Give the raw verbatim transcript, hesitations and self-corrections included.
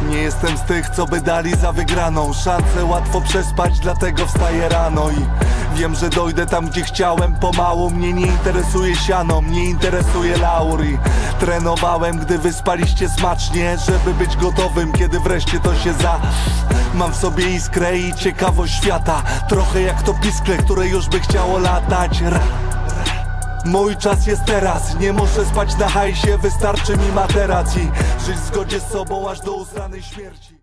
Nie jestem z tych, co by dali za wygraną szansę łatwo przespać, dlatego wstaję rano i wiem, że dojdę tam, gdzie chciałem pomału. Mnie nie interesuje siano, mnie interesuje laur. I trenowałem, gdy wyspaliście smacznie, żeby być gotowym, kiedy wreszcie to się za... Mam w sobie iskrę i ciekawość świata, trochę jak to piskle, które już by chciało latać. Ra. Mój czas jest teraz, nie muszę spać na hajsie, wystarczy mi materac i żyć w zgodzie z sobą aż do ustanej śmierci.